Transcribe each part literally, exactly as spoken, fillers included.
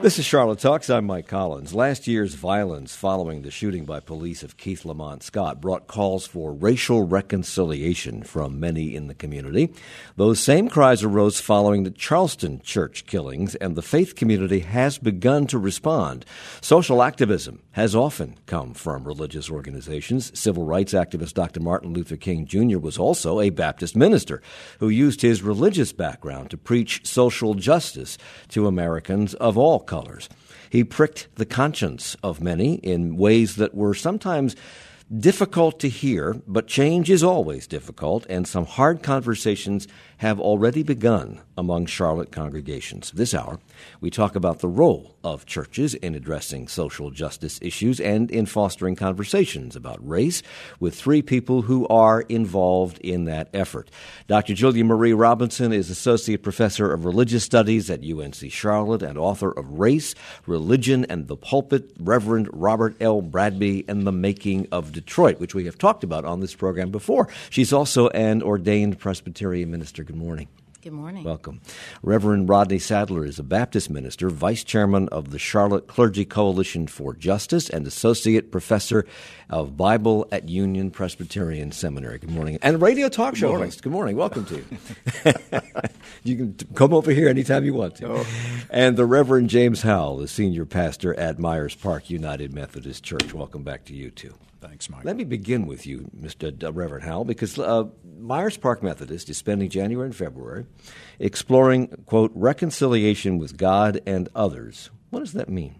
This is Charlotte Talks. I'm Mike Collins. Last year's violence following the shooting by police of Keith Lamont Scott brought calls for racial reconciliation from many in the community. Those same cries arose following the Charleston church killings, and the faith community has begun to respond. Social activism has often come from religious organizations. Civil rights activist Doctor Martin Luther King Junior was also a Baptist minister who used his religious background to preach social justice to Americans of all colors. He pricked the conscience of many in ways that were sometimes difficult to hear, but change is always difficult, and some hard conversations have already begun among Charlotte congregations. This hour, we talk about the role of churches in addressing social justice issues and in fostering conversations about race with three people who are involved in that effort. Doctor Julia Marie Robinson is Associate Professor of Religious Studies at U N C Charlotte and author of Race, Religion, and the Pulpit, Reverend Robert L. Bradby and the Making of Detroit, which we have talked about on this program before. She's also an ordained Presbyterian minister. Good morning. Good morning. Welcome. Reverend Rodney Sadler is a Baptist minister, vice chairman of the Charlotte Clergy Coalition for Justice, and associate professor of Bible at Union Presbyterian Seminary. Good morning. And radio talk show host. Good morning. Welcome to you. You can t- come over here anytime you want to. Oh. And the Reverend James Howell, the senior pastor at Myers Park United Methodist Church. Welcome back to you, too. Thanks, Mike. Let me begin with you, Mister D- Reverend Howell, because uh, Myers Park Methodist is spending January and February exploring, quote, reconciliation with God and others. What does that mean?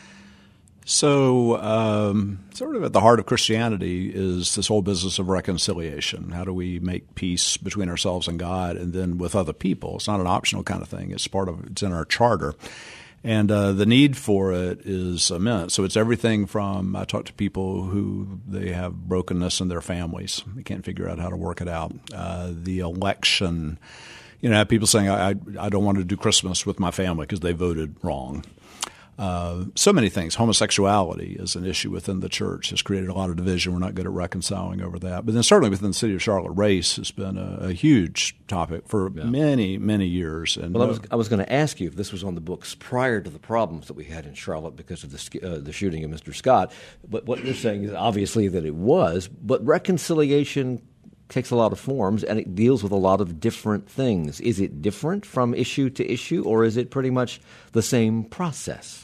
So um, sort of at the heart of Christianity is this whole business of reconciliation. How do we make peace between ourselves and God and then with other people? It's not an optional kind of thing. It's part of it's in our charter. And uh, the need for it is immense. So it's everything from I talk to people who they have brokenness in their families. They can't figure out how to work it out. Uh, the election, you know, I have people saying, I, I don't want to do Christmas with my family because they voted wrong. Uh, so many things. Homosexuality is an issue within the church. Has created a lot of division. We're not good at reconciling over that. But then certainly within the city of Charlotte, race has been a, a huge topic for yeah. many, many years. And well, I was, I was going to ask you if this was on the books prior to the problems that we had in Charlotte because of the, uh, the shooting of Mister Scott. But what you're saying is obviously that it was. But reconciliation takes a lot of forms, and it deals with a lot of different things. Is it different from issue to issue, or is it pretty much the same process?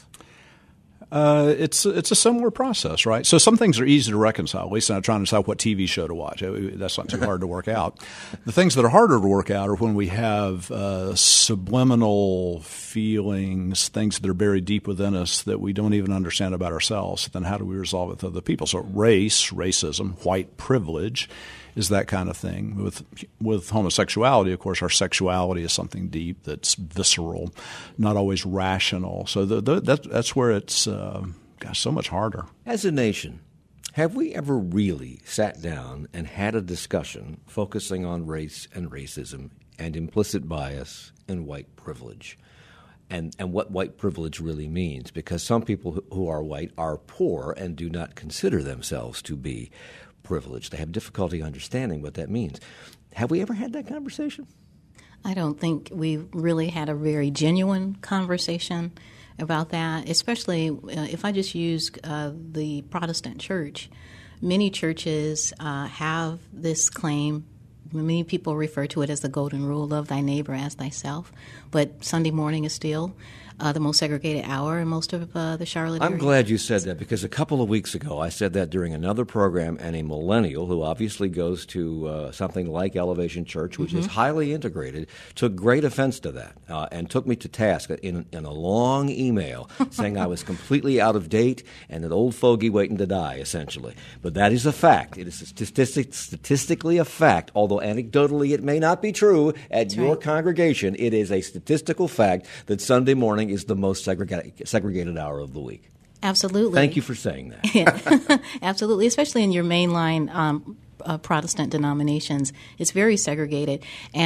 Uh, it's it's a similar process, right? So some things are easy to reconcile. At least I'm not trying to decide what T V show to watch. That's not too hard to work out. The things that are harder to work out are when we have uh, subliminal feelings, things that are buried deep within us that we don't even understand about ourselves. Then how do we resolve it with other people? So race, racism, white privilege is that kind of thing. With with homosexuality, of course, our sexuality is something deep that's visceral, not always rational. So the, the, that, that's where it's uh, gosh, so much harder. As a nation, have we ever really sat down and had a discussion focusing on race and racism and implicit bias and white privilege? And and what white privilege really means, because some people who are white are poor and do not consider themselves to be privileged. They have difficulty understanding what that means. Have we ever had that conversation? I don't think we really had a very genuine conversation about that, especially uh, if I just use uh, the Protestant church. Many churches uh, have this claim. Many people refer to it as the golden rule, love thy neighbor as thyself. But Sunday morning is still uh, the most segregated hour in most of uh, the Charlotte area. I'm glad you said that, because a couple of weeks ago I said that during another program, and a millennial who obviously goes to uh, something like Elevation Church, which mm-hmm. is highly integrated, took great offense to that uh, and took me to task in, in a long email saying I was completely out of date and an old fogey waiting to die, essentially. But that is a fact. It is a statistic, statistically a fact, although anecdotally it may not be true at That's your right. congregation. It is a statistical fact that Sunday morning is the most segregated, segregated hour of the week. Absolutely. Thank you for saying that. Absolutely, especially in your mainline um, uh, Protestant denominations. It's very segregated,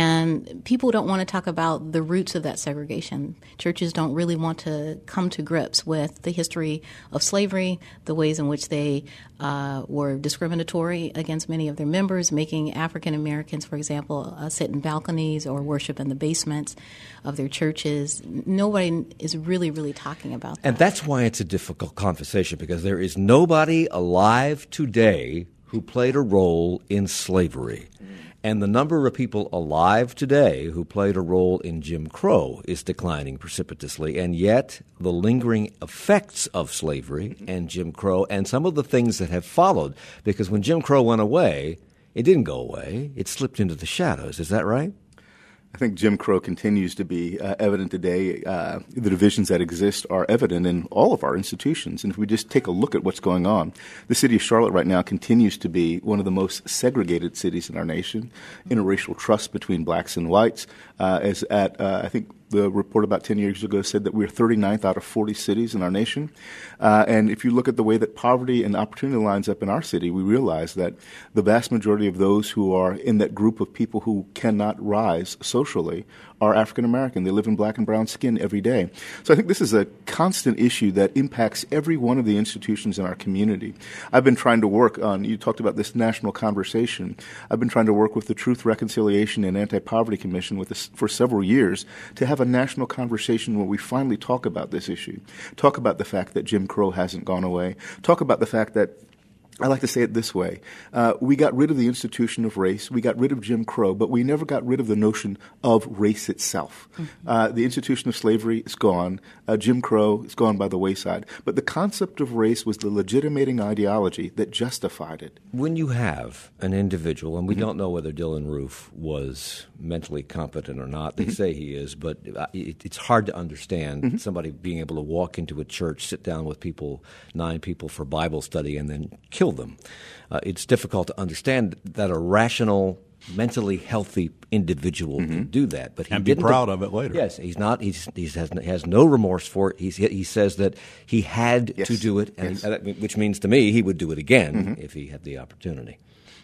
and people don't want to talk about the roots of that segregation. Churches don't really want to come to grips with the history of slavery, the ways in which they uh, were discriminatory against many of their members, making African Americans, for example, uh, sit in balconies or worship in the basements of their churches. Nobody is really, really talking about that. And that's why it's a difficult conversation, because there is nobody alive today who played a role in slavery. And the number of people alive today who played a role in Jim Crow is declining precipitously. And yet the lingering effects of slavery and Jim Crow and some of the things that have followed, because when Jim Crow went away, it didn't go away. It slipped into the shadows. Is that right? I think Jim Crow continues to be uh, evident today. Uh, the divisions that exist are evident in all of our institutions. And if we just take a look at what's going on, the city of Charlotte right now continues to be one of the most segregated cities in our nation, interracial trust between blacks and whites. Uh, as at, uh, I think, the report about ten years ago said that we're thirty-ninth out of forty cities in our nation. Uh, and if you look at the way that poverty and opportunity lines up in our city, we realize that the vast majority of those who are in that group of people who cannot rise socially are African American. They live in black and brown skin every day. So I think this is a constant issue that impacts every one of the institutions in our community. I've been trying to work on, you talked about this national conversation. I've been trying to work with the Truth, Reconciliation, and Anti-Poverty Commission with this for several years to have a national conversation where we finally talk about this issue, talk about the fact that Jim Crow hasn't gone away, talk about the fact that I like to say it this way. Uh, we got rid of the institution of race. We got rid of Jim Crow, but we never got rid of the notion of race itself. Mm-hmm. Uh, the institution of slavery is gone. Uh, Jim Crow is gone by the wayside. But the concept of race was the legitimating ideology that justified it. When you have an individual, and we mm-hmm. don't know whether Dylann Roof was mentally competent or not. They mm-hmm. say he is, but it, it's hard to understand mm-hmm. somebody being able to walk into a church, sit down with people, nine people for Bible study, and then kill them. Uh, it's difficult to understand that a rational, mentally healthy individual mm-hmm. can do that, but he and be didn't proud do, of it later. Yes, he's not. He's he has, has no remorse for it. He's, he says that he had yes. to do it, and yes. he, which means to me he would do it again mm-hmm. if he had the opportunity.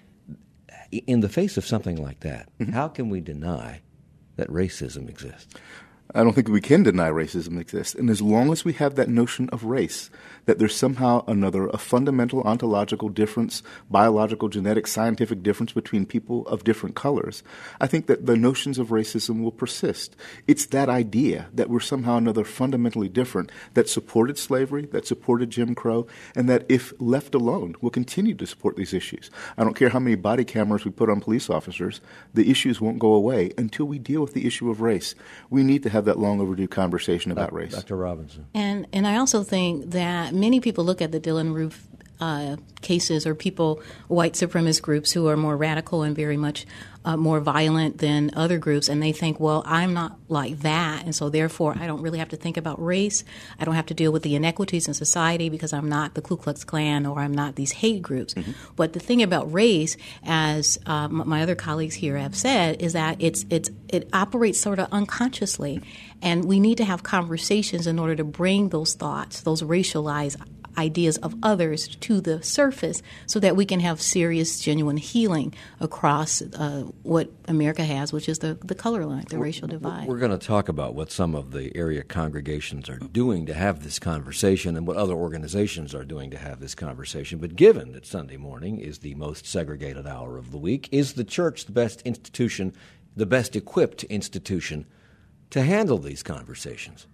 In the face of something like that, mm-hmm. how can we deny that racism exists? I don't think we can deny racism exists. And as long as we have that notion of race, that there's somehow another, a fundamental ontological difference, biological, genetic, scientific difference between people of different colors, I think that the notions of racism will persist. It's that idea that we're somehow another fundamentally different that supported slavery, that supported Jim Crow, and that if left alone will continue to support these issues. I don't care how many body cameras we put on police officers, the issues won't go away until we deal with the issue of race. We need to have that long overdue conversation about race. Doctor Robinson. And and I also think that many people look at the Dylann Roof uh, cases or people, white supremacist groups who are more radical and very much uh, more violent than other groups, and they think, well, I'm not like that, and so therefore I don't really have to think about race. I don't have to deal with the inequities in society because I'm not the Ku Klux Klan or I'm not these hate groups. Mm-hmm. But the thing about race, as uh, my other colleagues here have said, is that it's it's it operates sort of unconsciously, and we need to have conversations in order to bring those thoughts, those racialized ideas of others to the surface so that we can have serious, genuine healing across uh, what America has, which is the, the color line, the we're, racial divide. We're going to talk about what some of the area congregations are doing to have this conversation and what other organizations are doing to have this conversation. But given that Sunday morning is the most segregated hour of the week, is the church the best institution, the best equipped institution to handle these conversations?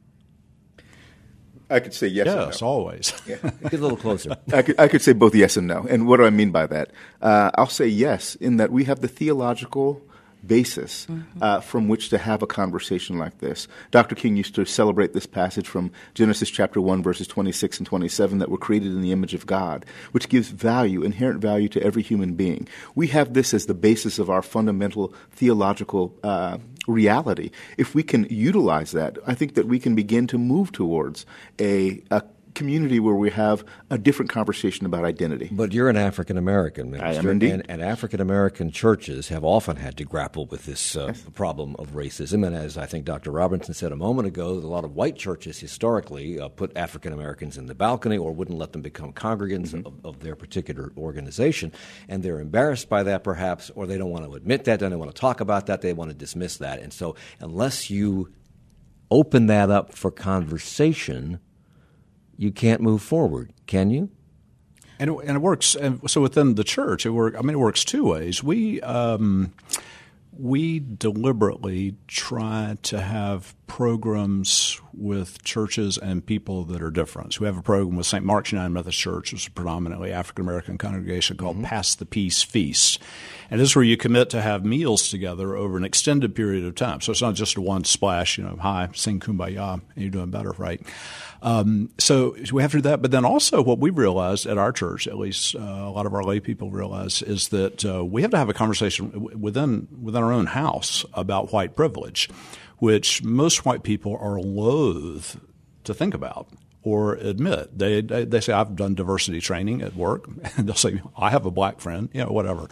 I could say yes, yes and no. always. Yeah. Get a little closer. I could, I could say both yes and no. And what do I mean by that? Uh, I'll say yes in that we have the theological basis mm-hmm. uh, from which to have a conversation like this. Doctor King used to celebrate this passage from Genesis chapter one, verses twenty-six and twenty-seven, that we're created in the image of God, which gives value, inherent value to every human being. We have this as the basis of our fundamental theological uh, reality. If we can utilize that, I think that we can begin to move towards a, a community where we have a different conversation about identity. But you're an African American minister, I am indeed. and, and African American churches have often had to grapple with this uh, yes. problem of racism. And as I think Doctor Robinson said a moment ago, a lot of white churches historically uh, put African Americans in the balcony or wouldn't let them become congregants mm-hmm. of, of their particular organization, and they're embarrassed by that, perhaps, or they don't want to admit that, they don't want to talk about that, they want to dismiss that. And so, unless you open that up for conversation, you can't move forward, can you? And it, and it works. And so within the church, it work. I mean, it works two ways. We um, we deliberately try to have programs with churches and people that are different. So we have a program with Saint Mark's United Methodist Church, which is a predominantly African-American congregation, called mm-hmm. Pass the Peace Feast. And this is where you commit to have meals together over an extended period of time. So it's not just a one splash, you know, hi, sing Kumbaya, and you're doing better, right? Um, so we have to do that. But then also what we've realized at our church, at least uh, a lot of our lay people realize, is that uh, we have to have a conversation within within our own house about white privilege, which most white people are loath to think about or admit. They, they they say, I've done diversity training at work. And they'll say, I have a black friend, you know, whatever.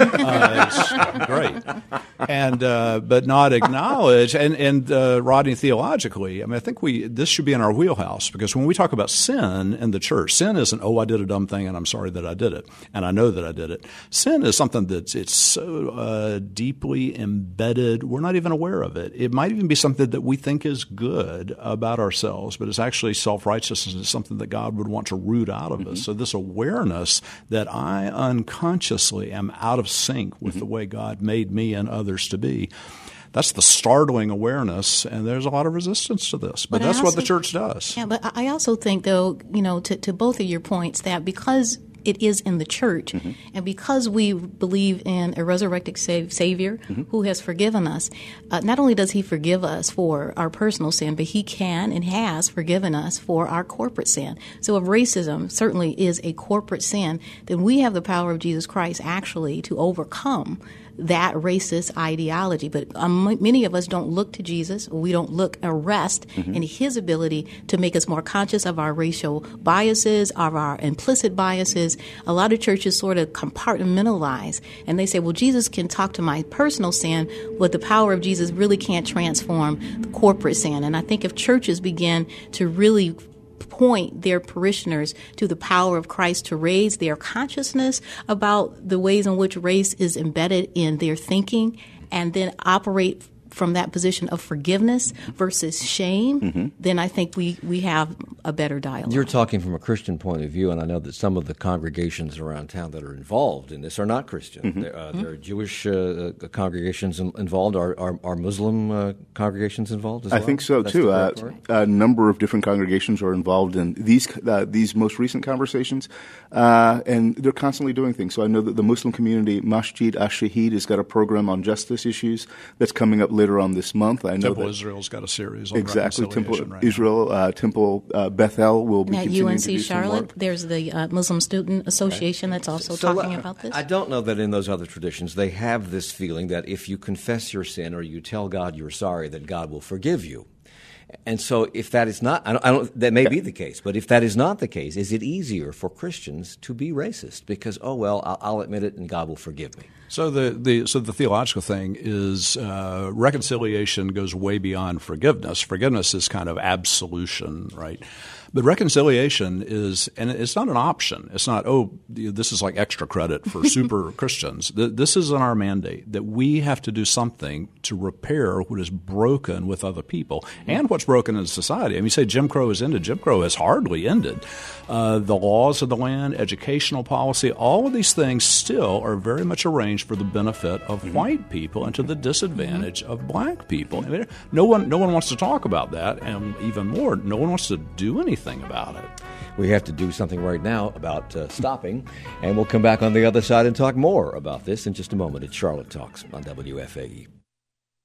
uh, it's great. And uh, but not acknowledge. And, and uh, Rodney, theologically, I mean, I think we this should be in our wheelhouse, because when we talk about sin in the church, sin isn't, oh, I did a dumb thing and I'm sorry that I did it, and I know that I did it. Sin is something that's it's so uh, deeply embedded, we're not even aware of it. It might even be something that we think is good about ourselves, but it's actually self-righteous. Righteousness is something that God would want to root out of mm-hmm. us. So this awareness that I unconsciously am out of sync with mm-hmm. the way God made me and others to be, that's the startling awareness, and there's a lot of resistance to this. But, but that's also, what the church does. Yeah, but I also think, though, you know, to, to both of your points, that because it is in the church, mm-hmm. and because we believe in a resurrected Savior mm-hmm. who has forgiven us, uh, not only does he forgive us for our personal sin, but he can and has forgiven us for our corporate sin. So if racism certainly is a corporate sin, then we have the power of Jesus Christ actually to overcome that racist ideology. But um, many of us don't look to Jesus. We don't look or rest mm-hmm. in his ability to make us more conscious of our racial biases, of our implicit biases. A lot of churches sort of compartmentalize, and they say, well, Jesus can talk to my personal sin, but the power of Jesus really can't transform the corporate sin. And I think if churches begin to really point their parishioners to the power of Christ to raise their consciousness about the ways in which race is embedded in their thinking, and then operate from that position of forgiveness versus shame, mm-hmm. then I think we, we have a better dialogue. You're talking from a Christian point of view, and I know that some of the congregations around town that are involved in this are not Christian. Mm-hmm. There, uh, mm-hmm. there are Jewish uh, congregations in, involved. Are, are, are Muslim uh, congregations involved as I well? I think so, That's too. Uh, a number of different congregations are involved in these uh, these most recent conversations, uh, and they're constantly doing things. So I know that the Muslim community, Masjid Ash-Shahid, has got a program on justice issues that's coming up later on this month. I know Temple that Israel's got a series on exactly. Temple right Israel, uh, Temple uh, Bethel will be and at continuing U N C to do Charlotte, some there's the uh, Muslim Student Association okay. that's also so, talking uh, about this. I don't know that in those other traditions they have this feeling that if you confess your sin or you tell God you're sorry, that God will forgive you. And so if that is not, I don't, I don't, that may be the case, but if that is not the case, is it easier for Christians to be racist? Because, oh, well, I'll, I'll admit it and God will forgive me. So the, the so the theological thing is uh, reconciliation goes way beyond forgiveness. Forgiveness is kind of absolution, right? But reconciliation is, and it's not an option. It's not, oh, this is like extra credit for super Christians. This is in our mandate that we have to do something to repair what is broken with other people and what's broken in society. I mean, you say Jim Crow has ended. Jim Crow has hardly ended. Uh, the laws of the land, educational policy, all of these things still are very much arranged for the benefit of mm-hmm. white people and to the disadvantage mm-hmm. of black people. I mean, no one, no one wants to talk about that, and even more, no one wants to do anything about it. We have to do something right now about uh, stopping, and we'll come back on the other side and talk more about this in just a moment. It's Charlotte Talks on W F A E.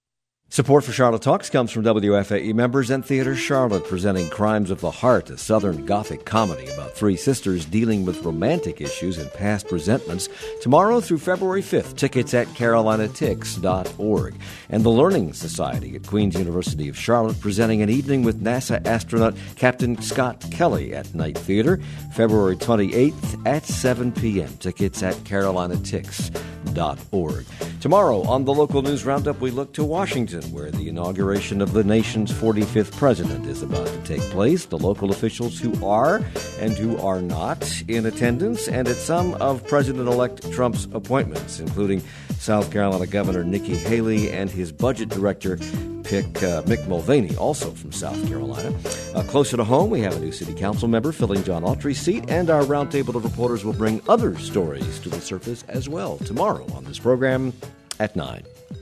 Support for Charlotte Talks comes from W F A E members and Theater Charlotte, presenting Crimes of the Heart, a Southern Gothic comedy about three sisters dealing with romantic issues and past resentments, tomorrow through February fifth. Tickets at carolina tix dot org. And the Learning Society at Queen's University of Charlotte, presenting an evening with NASA astronaut Captain Scott Kelly at Night Theater, February twenty-eighth at seven p.m. Tickets at carolina tix dot org. Tomorrow on the Local News Roundup, we look to Washington, where the inauguration of the nation's forty-fifth president is about to take place. The local officials who are and who are not in attendance, and at some of President-elect Trump's appointments, including South Carolina Governor Nikki Haley and his budget director, Pick, uh, Mick Mulvaney, also from South Carolina. Uh, closer to home, we have a new city council member filling John Autry's seat, and our roundtable of reporters will bring other stories to the surface as well tomorrow on this program at nine.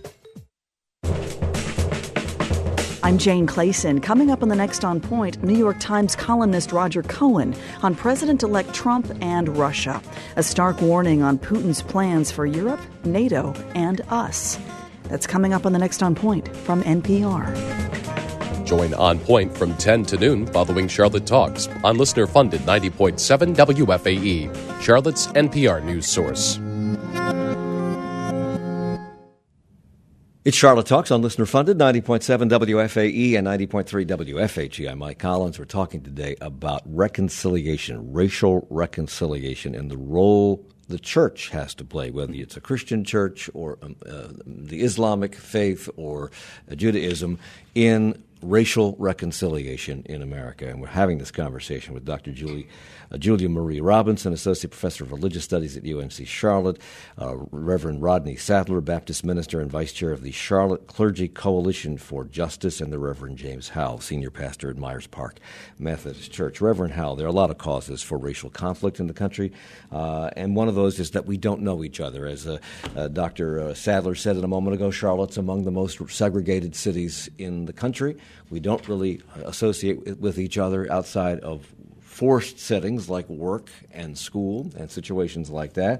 I'm Jane Clayson. Coming up on the next On Point, New York Times columnist Roger Cohen on President-elect Trump and Russia. A stark warning on Putin's plans for Europe, NATO, and us. That's coming up on the next On Point from N P R. Join On Point from ten to noon following Charlotte Talks on listener-funded ninety point seven W F A E, Charlotte's N P R news source. It's Charlotte Talks on listener-funded ninety point seven W F A E and ninety point three W F H E. I'm Mike Collins. We're talking today about reconciliation, racial reconciliation, and the role the church has to play, whether it's a Christian church or um, uh, the Islamic faith or uh, Judaism, in racial reconciliation in America. And we're having this conversation with Doctor Julie, uh, Julia Marie Robinson, Associate Professor of Religious Studies at U N C Charlotte, uh, Reverend Rodney Sadler, Baptist Minister and Vice Chair of the Charlotte Clergy Coalition for Justice, and the Reverend James Howell, Senior Pastor at Myers Park Methodist Church. Reverend Howell, there are a lot of causes for racial conflict in the country, uh, and one of those is that we don't know each other. As uh, uh, Doctor Uh, Sadler said it a moment ago, Charlotte's among the most segregated cities in the country. We don't really associate with each other outside of forced settings like work and school and situations like that.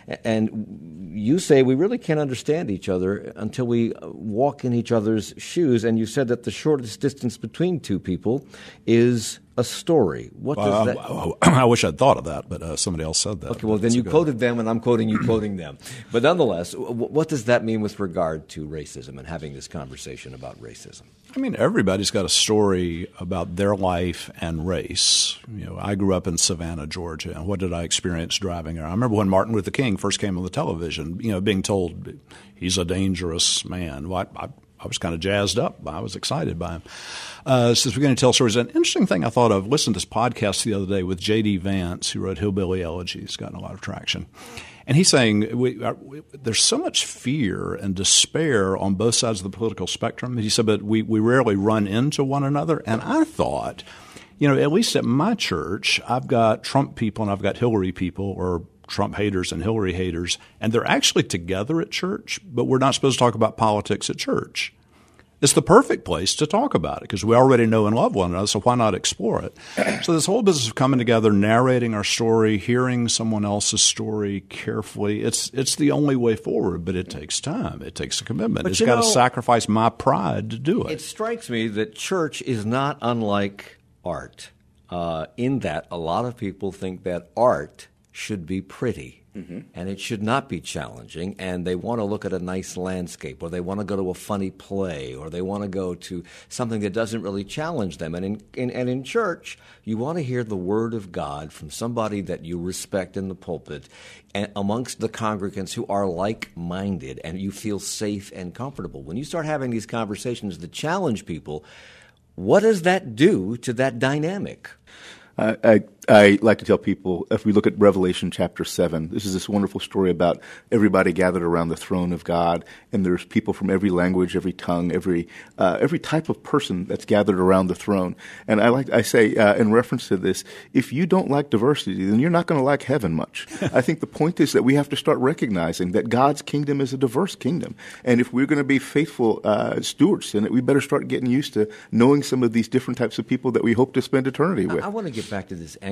And you say we really can't understand each other until we walk in each other's shoes. And you said that the shortest distance between two people is a story. What does uh, that? I, I wish I'd thought of that, but uh, somebody else said that. Okay, well, then you quoted them, and I'm quoting you quoting them. But nonetheless, w- what does that mean with regard to racism and having this conversation about racism? I mean, everybody's got a story about their life and race. You know, I grew up in Savannah, Georgia, and what did I experience driving there? I remember when Martin Luther King first came on the television, you know, being told he's a dangerous man. Well, I, I, I was kind of jazzed up. I was excited by him. Uh, since we're going to tell stories, an interesting thing I thought of, listened to this podcast the other day with J D Vance, who wrote Hillbilly Elegy. He's gotten a lot of traction. And he's saying we, our, we, there's so much fear and despair on both sides of the political spectrum. He said, but we, we rarely run into one another. And I thought, you know, at least at my church, I've got Trump people and I've got Hillary people, or Trump haters and Hillary haters, and they're actually together at church, but we're not supposed to talk about politics at church. It's the perfect place to talk about it because we already know and love one another, so why not explore it? So this whole business of coming together, narrating our story, hearing someone else's story carefully, it's it's the only way forward, but it takes time. It takes a commitment. But it's got to sacrifice my pride to do it. It strikes me that church is not unlike art, uh, in that a lot of people think that art should be pretty. Mm-hmm. And it should not be challenging, and they want to look at a nice landscape, or they want to go to a funny play, or they want to go to something that doesn't really challenge them. And in, in, and in church, you want to hear the Word of God from somebody that you respect in the pulpit, and amongst the congregants who are like-minded, and you feel safe and comfortable. When you start having these conversations that challenge people, what does that do to that dynamic? I, I, I like to tell people, if we look at Revelation chapter seven, this is this wonderful story about everybody gathered around the throne of God, and there's people from every language, every tongue, every uh, every type of person that's gathered around the throne. And I like I say uh, in reference to this, if you don't like diversity, then you're not going to like heaven much. I think the point is that we have to start recognizing that God's kingdom is a diverse kingdom, and if we're going to be faithful uh, stewards in it, we better start getting used to knowing some of these different types of people that we hope to spend eternity with. I, I want to get back to this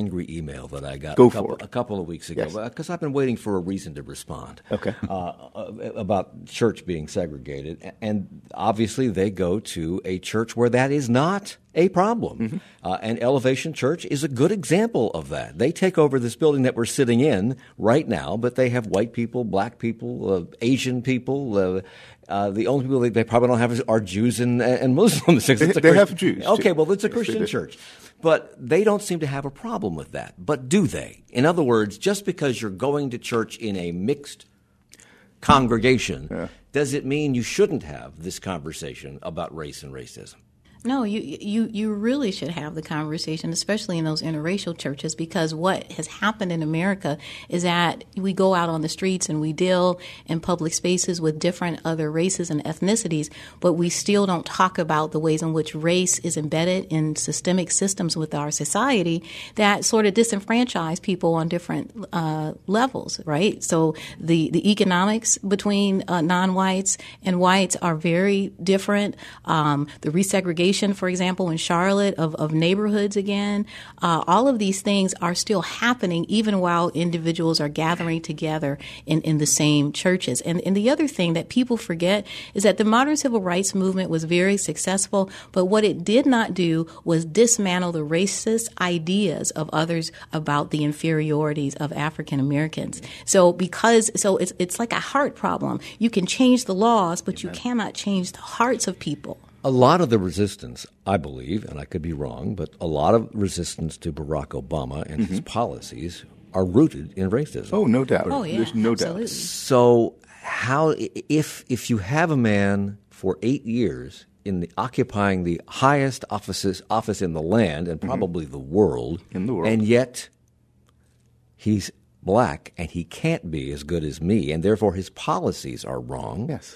angry email that I got Go a, couple, for it. a couple of weeks ago Yes. because I've been waiting for a reason to respond. Okay. Uh, about church being segregated, and obviously they go to a church where that is not a problem. Mm-hmm. Uh, and Elevation Church is a good example of that. They take over this building that we're sitting in right now, but they have white people, black people, uh, Asian people. Uh, uh, the only people they, they probably don't have are Jews and, and Muslims. They, it's a they Christian, have Jews. Okay, too. well, it's a Yes, Christian church. But they don't seem to have a problem with that. But do they? In other words, just because you're going to church in a mixed congregation, yeah. does it mean you shouldn't have this conversation about race and racism? No, you you you really should have the conversation, especially in those interracial churches, because what has happened in America is that we go out on the streets and we deal in public spaces with different other races and ethnicities, but we still don't talk about the ways in which race is embedded in systemic systems with our society that sort of disenfranchise people on different uh, levels, right? So the, the economics between uh, non-whites and whites are very different. Um, the resegregation, for example, in Charlotte of, of neighborhoods again, uh, all of these things are still happening even while individuals are gathering together in, in the same churches. And, and the other thing that people forget is that the modern civil rights movement was very successful, but what it did not do was dismantle the racist ideas of others about the inferiorities of African Americans. So because so it's it's like a heart problem. You can change the laws, but you cannot change the hearts of people. A lot of the resistance, I believe, and I could be wrong, but a lot of resistance to Barack Obama and mm-hmm. his policies are rooted in racism. Oh, no doubt. Oh, yeah, There's no absolutely. doubt. So how if if you have a man for eight years in the occupying the highest offices office in the land and probably mm-hmm. the world, in the world, and yet he's black and he can't be as good as me, and therefore his policies are wrong. Yes.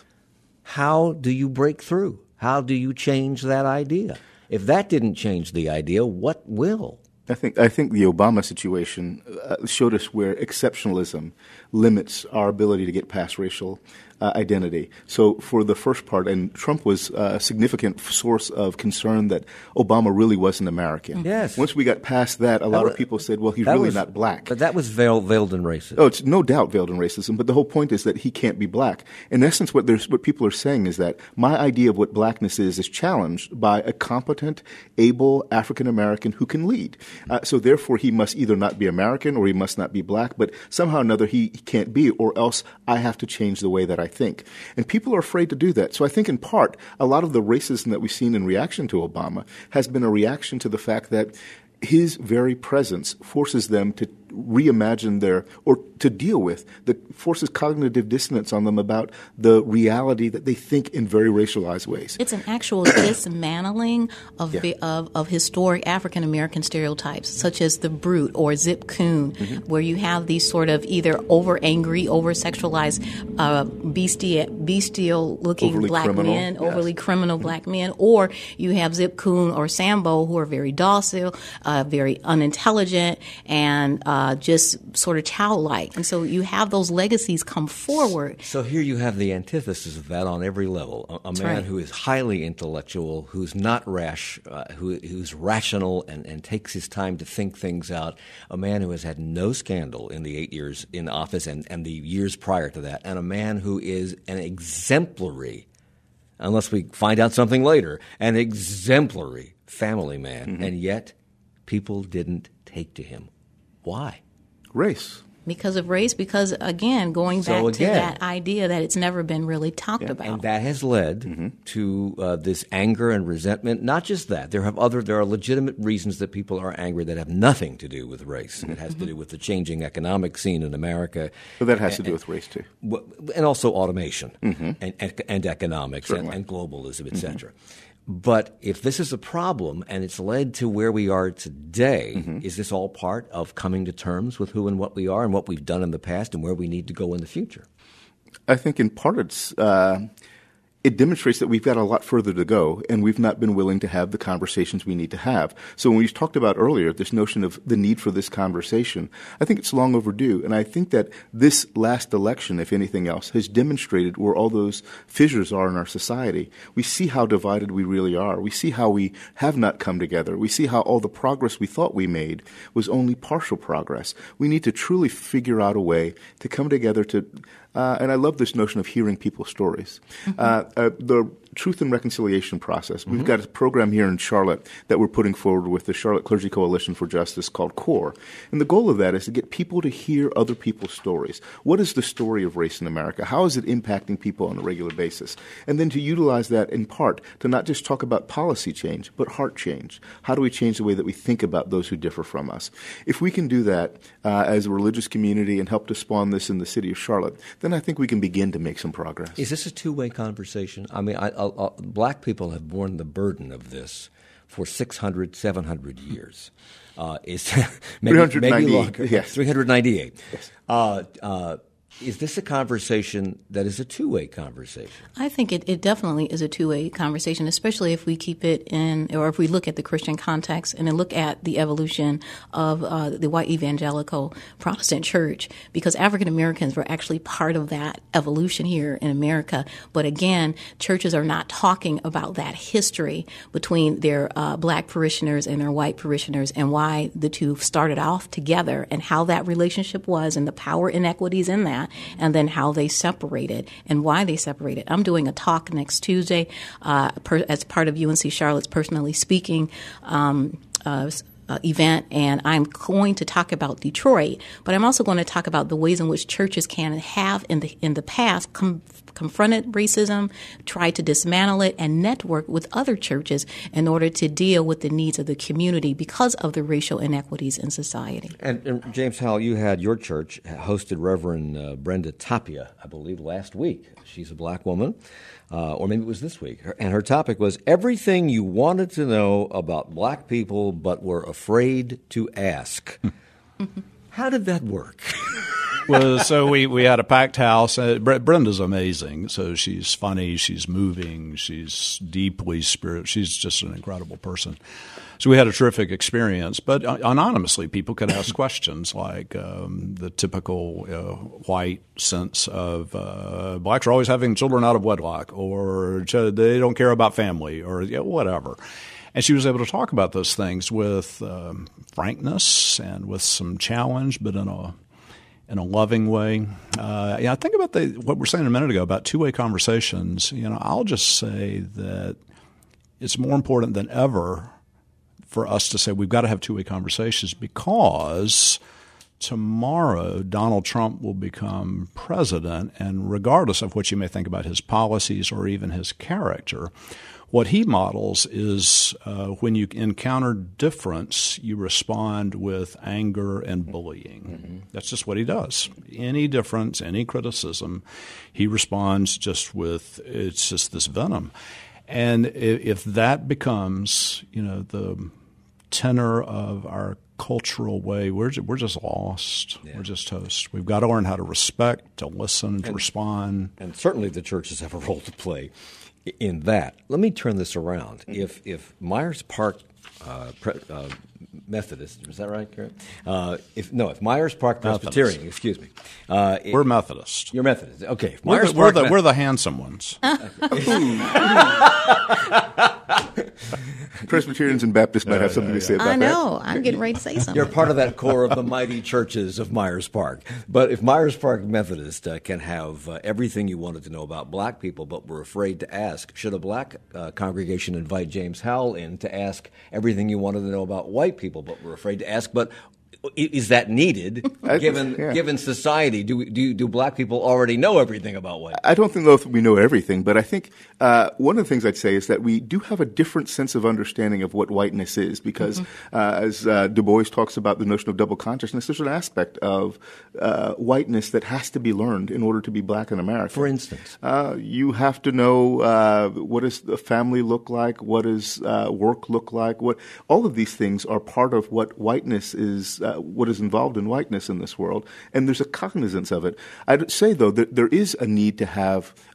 How do you break through? How do you change that idea? If that didn't change the idea, what will? I think I think the Obama situation uh, showed us where exceptionalism limits our ability to get past racial uh, identity. So for the first part, and Trump was a significant source of concern that Obama really wasn't American. Yes. Once we got past that, a that lot was, of people said, well, he's really was, not black. But that was veiled, veiled in racism. Oh, it's no doubt veiled in racism, but the whole point is that he can't be black. In essence, what, there's, what people are saying is that my idea of what blackness is is challenged by a competent, able African-American who can lead. Uh, so therefore, he must either not be American or he must not be black, but somehow or another he, he can't be, or else I have to change the way that I think. And people are afraid to do that. So I think in part, a lot of the racism that we've seen in reaction to Obama has been a reaction to the fact that his very presence forces them to reimagine their, or to deal with, that forces cognitive dissonance on them about the reality that they think in very racialized ways. It's an actual dismantling of, yeah. of of historic African American stereotypes, such as the brute or Zip Coon, mm-hmm. where you have these sort of either over angry, over sexualized, uh, bestial, bestial looking overly black criminal. men, yes. overly criminal black men, or you have Zip Coon or Sambo, who are very docile, uh, very unintelligent, and uh, just sort of childlike. And so you have those legacies come forward. So here you have the antithesis of that on every level. A, a man right. who is highly intellectual, who's not rash, uh, who, who's rational and, and takes his time to think things out. A man who has had no scandal in the eight years in office and, and the years prior to that. And a man who is an exemplary, unless we find out something later, an exemplary family man. Mm-hmm. And yet people didn't take to him. Why? Race. Because of race, because, again, going back so again, to that idea that it's never been really talked yeah, about. And that has led mm-hmm. to uh, this anger and resentment. Not just that. There have other, there are legitimate reasons that people are angry that have nothing to do with race. Mm-hmm. It has to do with the changing economic scene in America. But that has and, to do with race, too. And also automation mm-hmm. and, and, and economics and, and globalism, et cetera. Mm-hmm. But if this is a problem and it's led to where we are today, mm-hmm. is this all part of coming to terms with who and what we are and what we've done in the past and where we need to go in the future? I think in part it's uh, it demonstrates that we've got a lot further to go, and we've not been willing to have the conversations we need to have. So when we talked about earlier this notion of the need for this conversation, I think it's long overdue. And I think that this last election, if anything else, has demonstrated where all those fissures are in our society. We see how divided we really are. We see how we have not come together. We see how all the progress we thought we made was only partial progress. We need to truly figure out a way to come together to Uh, and I love this notion of hearing people's stories. Mm-hmm. Uh, uh, the Truth and Reconciliation process. Mm-hmm. We've got a program here in Charlotte that we're putting forward with the Charlotte Clergy Coalition for Justice called CORE. And the goal of that is to get people to hear other people's stories. What is the story of race in America? How is it impacting people on a regular basis? And then to utilize that in part to not just talk about policy change, but heart change. How do we change the way that we think about those who differ from us? If we can do that uh, as a religious community and help to spawn this in the city of Charlotte, then I think we can begin to make some progress. Is this a two-way conversation? I mean, I, I, I, black people have borne the burden of this for six hundred, seven hundred years. Uh, is maybe, maybe longer. Yes. three hundred ninety-eight. Yes. Uh, uh, is this a conversation that is a two-way conversation? I think it, it definitely is a two-way conversation, especially if we keep it in, or if we look at the Christian context and then look at the evolution of uh, the white evangelical Protestant church, because African Americans were actually part of that evolution here in America. But again, churches are not talking about that history between their uh, black parishioners and their white parishioners and why the two started off together and how that relationship was and the power inequities in that. And then how they separated and why they separated. I'm doing a talk next Tuesday uh, per, as part of U N C Charlotte's Personally Speaking um, uh, uh, event, and I'm going to talk about Detroit, but I'm also going to talk about the ways in which churches can have in the in the past com- confronted racism, tried to dismantle it, and network with other churches in order to deal with the needs of the community because of the racial inequities in society. And, and James Howell, you had your church hosted Reverend uh, Brenda Tapia, I believe, last week. She's a black woman, uh, or maybe it was this week. And her topic was everything you wanted to know about black people but were afraid to ask. How did that work? Well, so we, we had a packed house. Uh, Brenda's amazing. So she's funny, she's moving, she's deeply spiritual. She's just an incredible person. So we had a terrific experience. But anonymously, people could ask questions like um, the typical uh, white sense of uh, blacks are always having children out of wedlock, or they don't care about family, or you know, whatever. And she was able to talk about those things with um, frankness and with some challenge, but in a in a loving way. Uh, yeah, I think about the, what we were saying a minute ago about two-way conversations. You know, I'll just say that it's more important than ever for us to say we've got to have two-way conversations, because tomorrow Donald Trump will become president, and regardless of what you may think about his policies or even his character, what he models is uh, when you encounter difference, you respond with anger and bullying. Mm-hmm. That's just what he does. Any difference, any criticism, he responds just with, it's just this venom. And if that becomes, you know, the tenor of our cultural way, we're just, we're just lost. Yeah. We're just toast. We've got to learn how to respect, to listen, to and, respond. And certainly the churches have a role to play in that. Let me turn this around. If if Myers Park uh, pre, uh, Methodist, is that right, Karen? Uh, if no, if Myers Park Presbyterian, Methodist. excuse me, uh, we're if, Methodist. You're Methodist, okay. If we're, Myers the, we're, Park the, Met- we're the handsome ones. Presbyterians and Baptists might have something to say about that. I know. That. I'm getting ready to say something. You're part of that core of the mighty churches of Myers Park. But if Myers Park Methodist uh, can have uh, everything you wanted to know about black people but were afraid to ask, should a black uh, congregation invite James Howell in to ask everything you wanted to know about white people but were afraid to ask? But is that needed given yeah. given society? Do, do do black people already know everything about white people? I don't think we know everything, but I think uh, one of the things I'd say is that we do have a different sense of understanding of what whiteness is, because mm-hmm. uh, as uh, Du Bois talks about the notion of double consciousness, there's an aspect of uh, whiteness that has to be learned in order to be black in America. For instance? Uh, you have to know uh, what does a family look like, what does uh, work look like, what all of these things are part of what whiteness is, uh, what is involved in whiteness in this world, and there's a cognizance of it. I'd say, though, that there is a need to have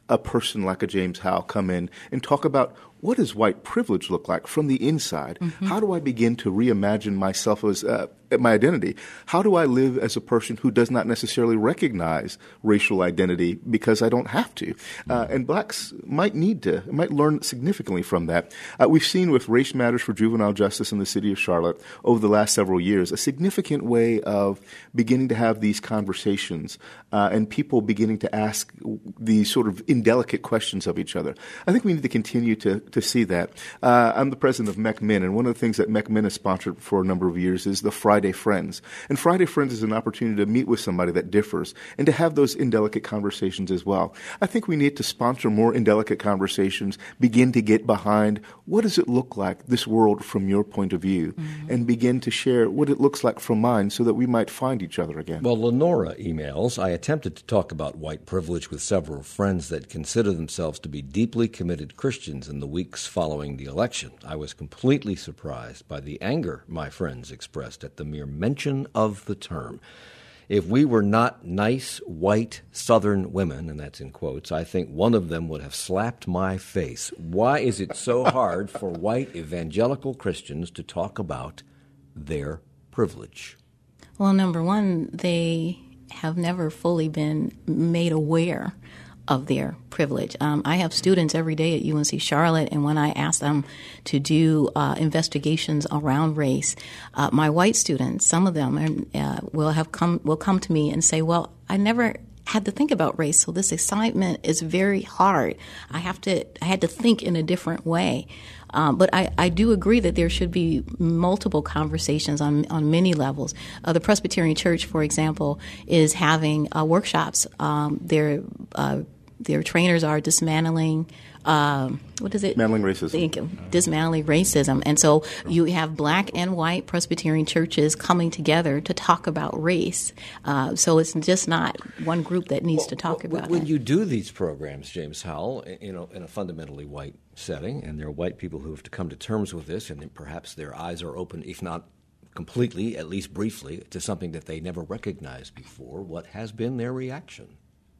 a person like a James Howell come in and talk about what does white privilege look like from the inside? Mm-hmm. How do I begin to reimagine myself as uh, my identity? How do I live as a person who does not necessarily recognize racial identity because I don't have to? Uh, and blacks might need to, might learn significantly from that. Uh, we've seen with Race Matters for Juvenile Justice in the city of Charlotte over the last several years a significant way of beginning to have these conversations uh, and people beginning to ask these sort of indelicate questions of each other. I think we need to continue to to see that. Uh, I'm the president of MECMIN, and one of the things that MECMIN has sponsored for a number of years is the Friday Friends. And Friday Friends is an opportunity to meet with somebody that differs and to have those indelicate conversations as well. I think we need to sponsor more indelicate conversations, begin to get behind what does it look like, this world from your point of view, mm-hmm. and begin to share what it looks like from mine so that we might find each other again. Well, Lenora emails, I attempted to talk about white privilege with several friends that consider themselves to be deeply committed Christians in the weeks following the election. I was completely surprised by the anger my friends expressed at the mere mention of the term. If we were not nice, white, Southern women, and that's in quotes, I think one of them would have slapped my face. Why is it so hard for white evangelical Christians to talk about their privilege? Well, number one, they have never fully been made aware of their privilege. Um, I have students every day at U N C Charlotte, and when I ask them to do uh, investigations around race, uh, my white students, some of them uh, will have come will come to me and say, "Well, I never had to think about race, so this assignment is very hard. I have to I had to think in a different way." Um, but I, I do agree that there should be multiple conversations on on many levels. Uh, the Presbyterian Church, for example, is having uh, workshops. Um, their uh, their trainers are dismantling. Um, what is it? Dismantling racism. Thank you. Dismantling racism. And so you have black and white Presbyterian churches coming together to talk about race. Uh, so it's just not one group that needs well, to talk well, about when it. When you do these programs, James Howell, you know, in a fundamentally white setting, and there are white people who have to come to terms with this, and perhaps their eyes are open, if not completely, at least briefly, to something that they never recognized before, what has been their reaction?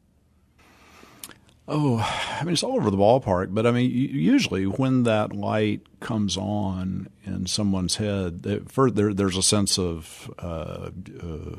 Oh, I mean, it's all over the ballpark. But, I mean, usually when that light comes on in someone's head, there, there's a sense of uh, uh,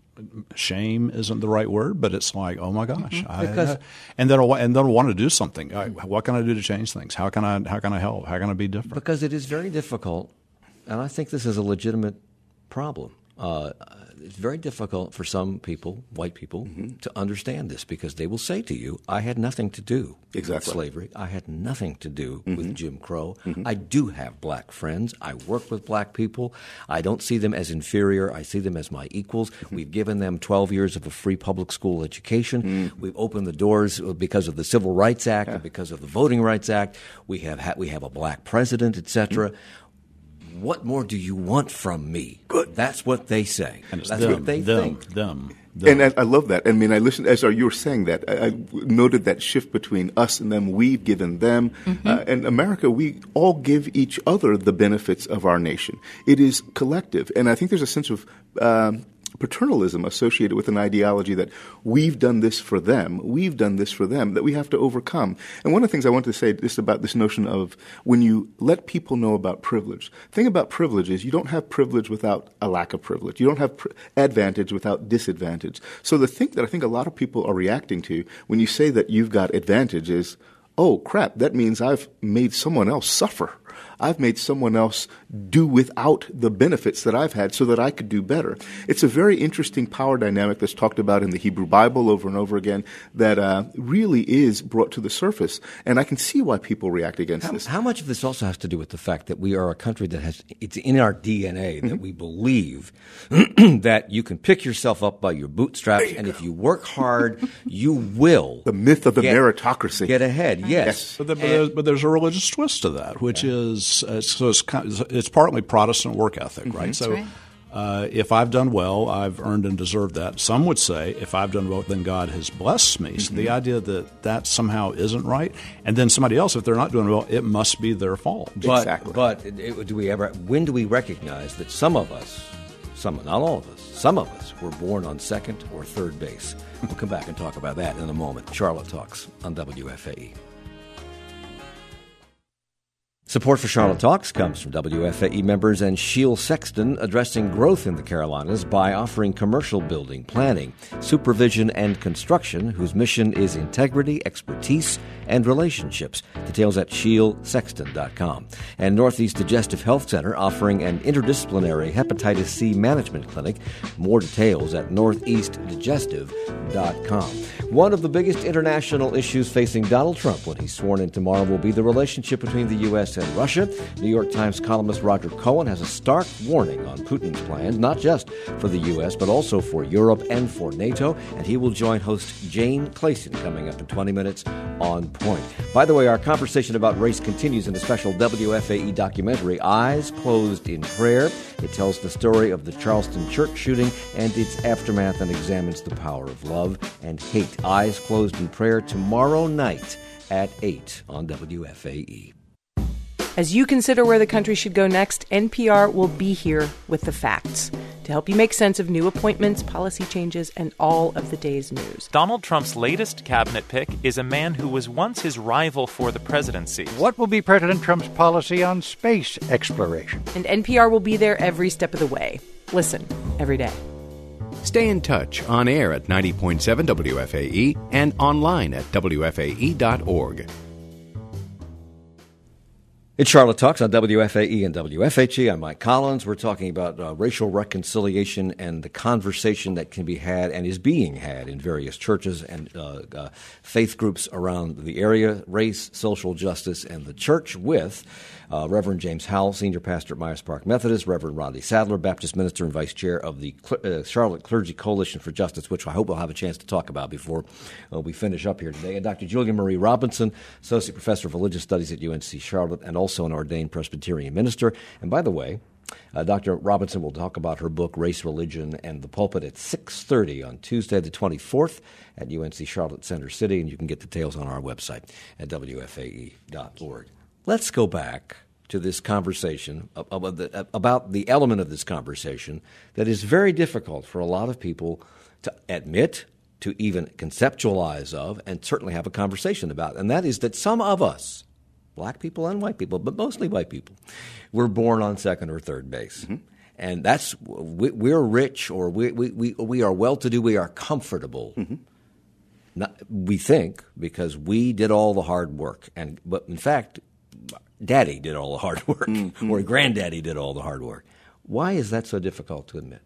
shame isn't the right word, but it's like, oh, my gosh. Mm-hmm. Because, I, and they'll and they'll want to do something. I, what can I do to change things? How can I how can I help? How can I be different? Because it is very difficult, and I think this is a legitimate problem. Uh, it's very difficult for some people, white people, mm-hmm. to understand this because they will say to you, I had nothing to do exactly. with slavery. I had nothing to do mm-hmm. with Jim Crow. Mm-hmm. I do have black friends. I work with black people. I don't see them as inferior. I see them as my equals. Mm-hmm. We've given them twelve years of a free public school education. Mm-hmm. We've opened the doors because of the Civil Rights Act yeah. and because of the Voting Rights Act. We have ha- we have a black president, et cetera. Mm-hmm. What more do you want from me? Good. That's what they say. And it's That's them, what they them, think. Them, them. And I, I love that. I mean, I listened as you were saying that. I, I noted that shift between us and them. We've given them. Mm-hmm. Uh, and America, we all give each other the benefits of our nation. It is collective. And I think there's a sense of um, paternalism associated with an ideology that we've done this for them, we've done this for them, that we have to overcome. And one of the things I wanted to say just about this notion of when you let people know about privilege, the thing about privilege is you don't have privilege without a lack of privilege. You don't have pr- advantage without disadvantage. So the thing that I think a lot of people are reacting to when you say that you've got advantage is, oh, crap, that means I've made someone else suffer. I've made someone else do without the benefits that I've had so that I could do better. It's a very interesting power dynamic that's talked about in the Hebrew Bible over and over again that uh, really is brought to the surface. And I can see why people react against how, this. How much of this also has to do with the fact that we are a country that has – it's in our D N A that mm-hmm. we believe that you can pick yourself up by your bootstraps, and go. If you work hard, you will. The myth of the get, meritocracy. Get ahead, yes. yes. But, the, but, there's, but there's a religious twist to that, which yeah. is uh, – so it's, it's partly Protestant work ethic, mm-hmm. right? So right. Uh, if I've done well, I've earned and deserved that. Some would say if I've done well, then God has blessed me. Mm-hmm. So the idea that that somehow isn't right, and then somebody else, if they're not doing well, it must be their fault. But, exactly. But it, do we ever? When do we recognize that some of us, some, not all of us, some of us were born on second or third base. We'll come back and talk about that in a moment. Charlotte Talks on W F A E. Support for Charlotte Talks comes from W F A E members and Shield Sexton, addressing growth in the Carolinas by offering commercial building, planning, supervision, and construction whose mission is integrity, expertise, and relationships. Details at shield sexton dot com. And Northeast Digestive Health Center offering an interdisciplinary hepatitis C management clinic. More details at northeast digestive dot com. One of the biggest international issues facing Donald Trump when he's sworn in tomorrow will be the relationship between the U S and Russia. New York Times columnist Roger Cohen has a stark warning on Putin's plans, not just for the U S, but also for Europe and for NATO. And he will join host Jane Clayson coming up in twenty minutes on Point. By the way, our conversation about race continues in the special W F A E documentary, Eyes Closed in Prayer. It tells the story of the Charleston church shooting and its aftermath and examines the power of love and hate. Eyes Closed in Prayer tomorrow night at eight on W F A E. As you consider where the country should go next, N P R will be here with the facts to help you make sense of new appointments, policy changes, and all of the day's news. Donald Trump's latest cabinet pick is a man who was once his rival for the presidency. What will be President Trump's policy on space exploration? And N P R will be there every step of the way. Listen every day. Stay in touch on air at ninety point seven W F A E and online at W F A E dot org. It's Charlotte Talks on W F A E and W F H E. I'm Mike Collins. We're talking about uh, racial reconciliation and the conversation that can be had and is being had in various churches and uh, uh, faith groups around the area, race, social justice, and the church with uh, Reverend James Howell, Senior Pastor at Myers Park Methodist, Reverend Rodney Sadler, Baptist Minister and Vice Chair of the uh, Charlotte Clergy Coalition for Justice, which I hope we'll have a chance to talk about before uh, we finish up here today, and Doctor Julia Marie Robinson, Associate Professor of Religious Studies at U N C Charlotte, and also an ordained Presbyterian minister. And by the way, uh, Doctor Robinson will talk about her book, Race, Religion, and the Pulpit at six thirty on Tuesday the twenty-fourth at U N C Charlotte Center City, and you can get details on our website at W F A E dot org. Let's go back to this conversation about the, about the element of this conversation that is very difficult for a lot of people to admit, to even conceptualize of, and certainly have a conversation about, and that is that some of us, black people and white people, but mostly white people, were born on second or third base. Mm-hmm. And that's, we, we're rich, or we, we, we, we are well-to-do, we are comfortable. Mm-hmm. Not, we think, because we did all the hard work. And but in fact, Daddy did all the hard work, mm-hmm. or Granddaddy did all the hard work. Why is that so difficult to admit?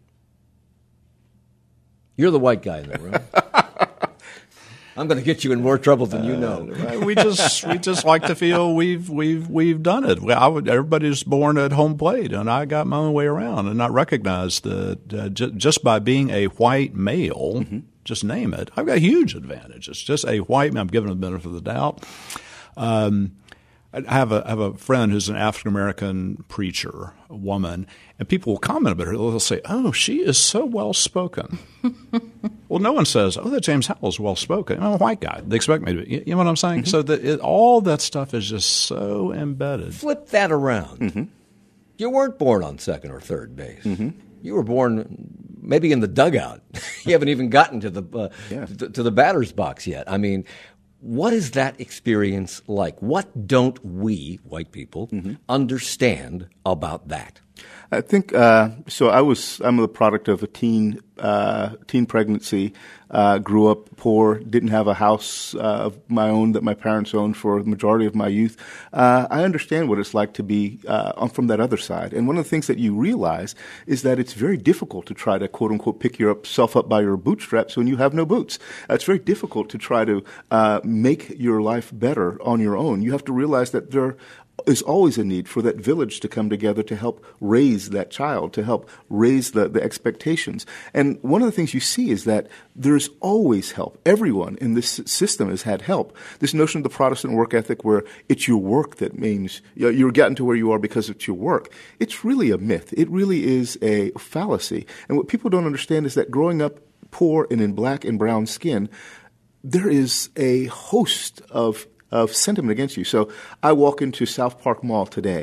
You're the white guy in the room. I'm going to get you in more trouble than you know. Uh, we just we just like to feel we've we've we've done it. I would, everybody's born at home plate, and I got my own way around, and not recognize that uh, j- just by being a white male, mm-hmm. just name it, I've got huge advantages. Just a white man. I'm giving the benefit of the doubt. Um, I have a I have a friend who's an African American preacher, a woman, and people will comment about her. They'll say, "Oh, she is so well spoken." Well, no one says, "Oh, that James Howell's well spoken." I'm a white guy. They expect me to be. You know what I'm saying? Mm-hmm. So that it, all that stuff is just so embedded. Flip that around. Mm-hmm. You weren't born on second or third base. Mm-hmm. You were born maybe in the dugout. You haven't even gotten to the uh, yeah. to, to the batter's box yet. I mean. What is that experience like? What don't we, white people, mm-hmm. understand about that? I think uh, so. I was I'm the product of a teen uh, teen pregnancy. Uh, grew up poor, didn't have a house uh, of my own that my parents owned for the majority of my youth. Uh, I understand what it's like to be uh, from that other side. And one of the things that you realize is that it's very difficult to try to, quote unquote, pick yourself up by your bootstraps when you have no boots. Uh, it's very difficult to try to uh, make your life better on your own. You have to realize that there is always a need for that village to come together to help raise that child, to help raise the, the expectations. And one of the things you see is that there's always help. Everyone in this system has had help. This notion of the Protestant work ethic where it's your work that means you know, you're gotten to where you are because it's your work, it's really a myth. It really is a fallacy. And what people don't understand is that growing up poor and in black and brown skin, there is a host of of sentiment against you. So I walk into South Park Mall today,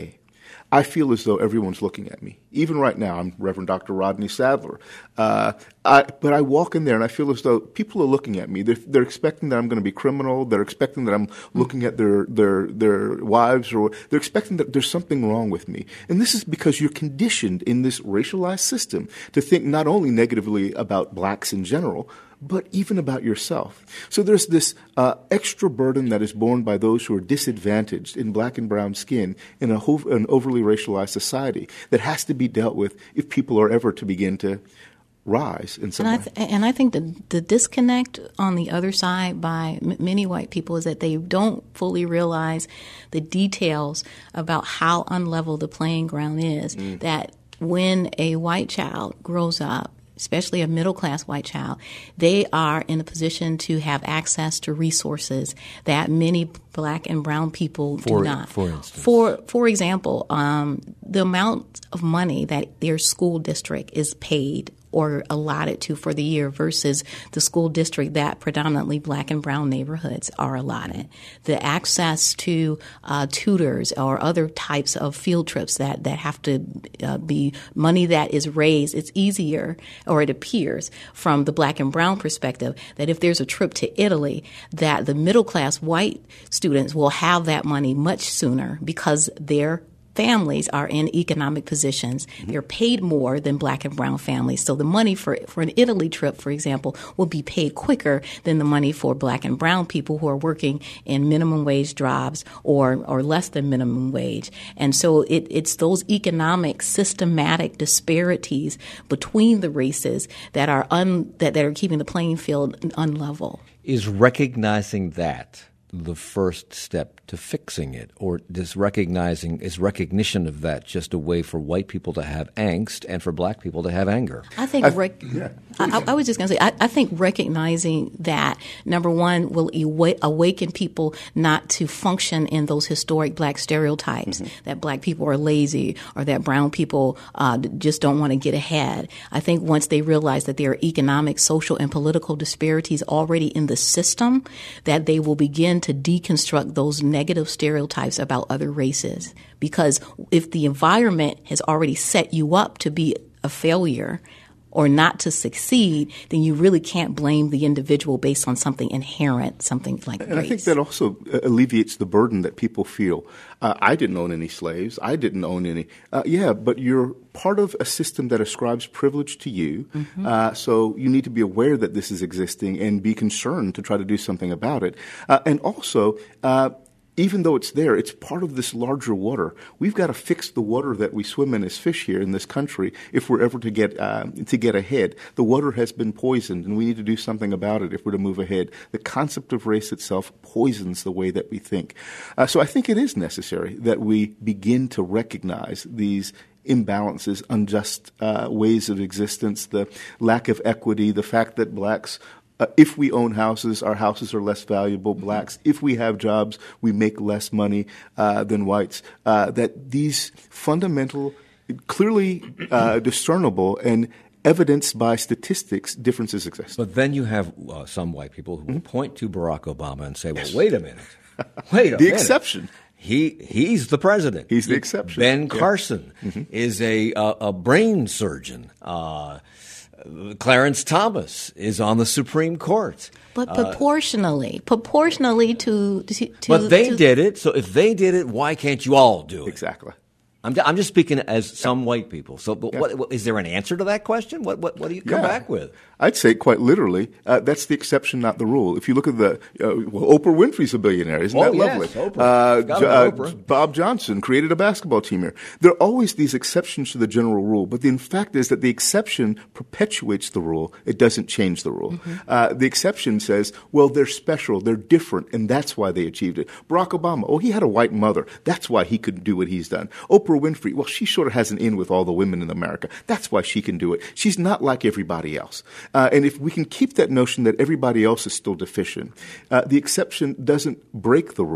I feel as though everyone's looking at me. Even right now, I'm Reverend Doctor Rodney Sadler. Uh, I, but I walk in there and I feel as though people are looking at me. They're, they're expecting that I'm going to be criminal. They're expecting that I'm looking at their, their, their wives, or they're expecting that there's something wrong with me. And this is because you're conditioned in this racialized system to think not only negatively about blacks in general, but even about yourself. So there's this uh, extra burden that is borne by those who are disadvantaged in black and brown skin in a ho- an overly racialized society that has to be dealt with if people are ever to begin to rise in some and way. I th- and I think the, the disconnect on the other side by m- many white people is that they don't fully realize the details about how unlevel the playing ground is, mm. that when a white child grows up, especially a middle-class white child, they are in a position to have access to resources that many black and brown people for, do not. For instance. For, for example, um, the amount of money that their school district is paid or allotted to for the year versus the school district that predominantly black and brown neighborhoods are allotted. The access to uh, tutors or other types of field trips that, that have to uh, be money that is raised, it's easier, or it appears from the black and brown perspective, that if there's a trip to Italy, that the middle-class white students will have that money much sooner because they're families are in economic positions. They're paid more than black and brown families. So the money for, for an Italy trip, for example, will be paid quicker than the money for black and brown people who are working in minimum wage jobs or, or less than minimum wage. And so it, it's those economic systematic disparities between the races that are un, that, that are keeping the playing field unlevel. Is recognizing that the first step to fixing it, or does recognizing is recognition of that just a way for white people to have angst and for black people to have anger? I think rec- yeah. I, I was just going to say I, I think recognizing that, number one, will awa- awaken people not to function in those historic black stereotypes, mm-hmm. that black people are lazy or that brown people uh, just don't want to get ahead. I think once they realize that there are economic, social, and political disparities already in the system, that they will begin to deconstruct those negative stereotypes about other races. Because if the environment has already set you up to be a failure or not to succeed, then you really can't blame the individual based on something inherent, something like and race. I think that also alleviates the burden that people feel. Uh, I didn't own any slaves. I didn't own any. Uh, yeah, but you're part of a system that ascribes privilege to you. Mm-hmm. Uh, so you need to be aware that this is existing and be concerned to try to do something about it. Uh, and also, uh, even though it's there, it's part of this larger water. We've got to fix the water that we swim in as fish here in this country if we're ever to get uh, to get ahead. The water has been poisoned, and we need to do something about it if we're to move ahead. The concept of race itself poisons the way that we think. Uh, so I think it is necessary that we begin to recognize these imbalances, unjust uh, ways of existence, the lack of equity, the fact that blacks Uh, if we own houses, our houses are less valuable. Blacks, if we have jobs, we make less money uh, than whites. Uh, that these fundamental, clearly uh, discernible and evidenced by statistics differences exist. But then you have uh, some white people who will mm-hmm. point to Barack Obama and say, well, yes. wait a minute. Wait a the minute. exception. He he's the president. He's the exception. Ben yeah. Carson mm-hmm. is a, a, a brain surgeon. Uh Clarence Thomas is on the Supreme Court. But proportionally, uh, proportionally to, to, to But they to, did it, so if they did it, why can't you all do it? Exactly. I'm, I'm just speaking as some yeah. white people. So yeah. what, what, is there an answer to that question? What what, what do you come yeah. back with? I'd say quite literally, uh, that's the exception, not the rule. If you look at the uh, well, Oprah Winfrey's a billionaire, isn't oh, that yes, lovely? Oprah. Uh, Got uh, Oprah. Bob Johnson created a basketball team here. There are always these exceptions to the general rule, but the fact is that the exception perpetuates the rule. It doesn't change the rule. Mm-hmm. Uh, the exception says, well, they're special, they're different, and that's why they achieved it. Barack Obama, oh, he had a white mother. That's why he could do what he's done. Oprah Winfrey, well, she sort of has an in with all the women in America. That's why she can do it. She's not like everybody else. Uh, and if we can keep that notion that everybody else is still deficient, uh, the exception doesn't break the rule.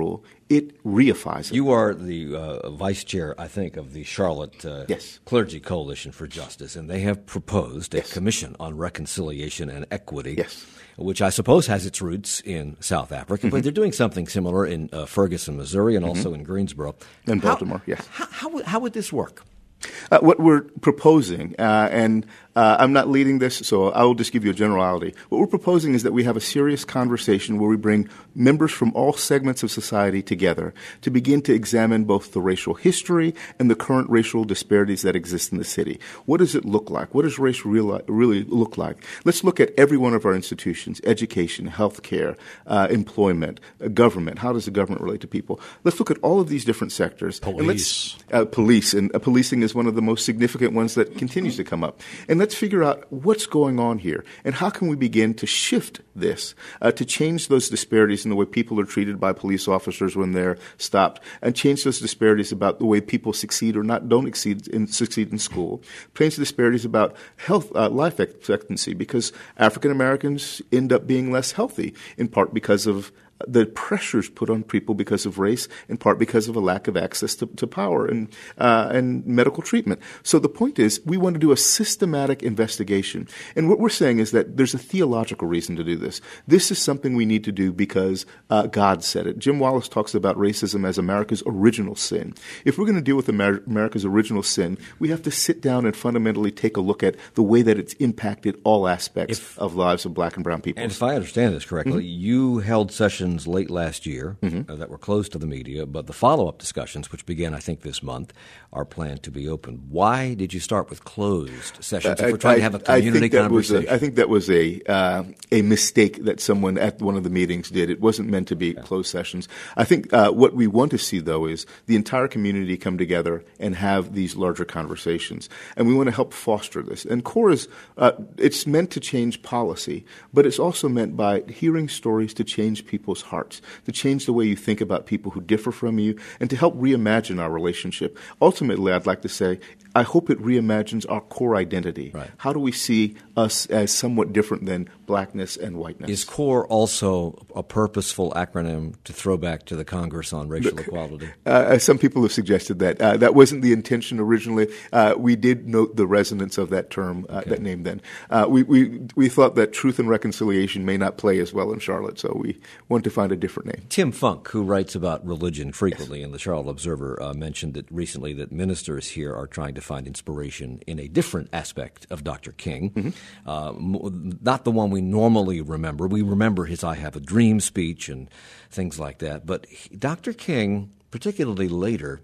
it reifies it. You are the uh, vice chair, I think, of the Charlotte uh, yes. Clergy Coalition for Justice, and they have proposed a yes. commission on reconciliation and equity, yes. which I suppose has its roots in South Africa, mm-hmm. but they're doing something similar in uh, Ferguson, Missouri, and mm-hmm. also in Greensboro. And Baltimore, how, yes. How, how, how would this work? Uh, what we're proposing, uh, and uh, I'm not leading this, so I will just give you a generality. What we're proposing is that we have a serious conversation where we bring members from all segments of society together to begin to examine both the racial history and the current racial disparities that exist in the city. What does it look like? What does race real, really look like? Let's look at every one of our institutions: education, healthcare, uh, employment, uh, government. How does the government relate to people? Let's look at all of these different sectors. Police. And let's, uh, police. And uh, policing is one of the most significant ones that continues to come up. And let's figure out what's going on here and how can we begin to shift this, uh, to change those disparities in the way people are treated by police officers when they're stopped, and change those disparities about the way people succeed or not don't succeed in, succeed in school, change the disparities about health, uh, life expectancy, because African Americans end up being less healthy, in part because of the pressures put on people because of race, in part because of a lack of access to, to power and uh, and medical treatment. So the point is, we want to do a systematic investigation. And what we're saying is that there's a theological reason to do this. This is something we need to do because uh, God said it. Jim Wallace talks about racism as America's original sin. If we're going to deal with Amer- America's original sin, we have to sit down and fundamentally take a look at the way that it's impacted all aspects if, of lives of black and brown people. And if I understand this correctly, mm-hmm. you held sessions late last year mm-hmm. uh, that were closed to the media, but the follow-up discussions, which began, I think, this month, are planned to be open. Why did you start with closed sessions if we're trying I, to have a community I think conversation? Was a, I think that was a uh, a mistake that someone at one of the meetings did. It wasn't meant to be yeah. closed sessions. I think uh, what we want to see, though, is the entire community come together and have these larger conversations. And we want to help foster this. And CORE is uh, it's meant to change policy, but it's also meant by hearing stories to change people's hearts, to change the way you think about people who differ from you, and to help reimagine our relationship. Ultimately, I'd like to say, I hope it reimagines our core identity. Right. How do we see us as somewhat different than blackness and whiteness? Is CORE also a purposeful acronym to throw back to the Congress on Racial Look, Equality? Uh, some people have suggested that. Uh, that wasn't the intention originally. Uh, we did note the resonance of that term, uh, okay. that name then. Uh, we, we, we thought that truth and reconciliation may not play as well in Charlotte, so we wanted to find a different name. Tim Funk, who writes about religion frequently yes. in the Charlotte Observer, uh, mentioned that recently that ministers here are trying to find inspiration in a different aspect of Doctor King, mm-hmm. uh, m- not the one we normally remember. We remember his I Have a Dream speech and things like that. But he, Doctor King, particularly later,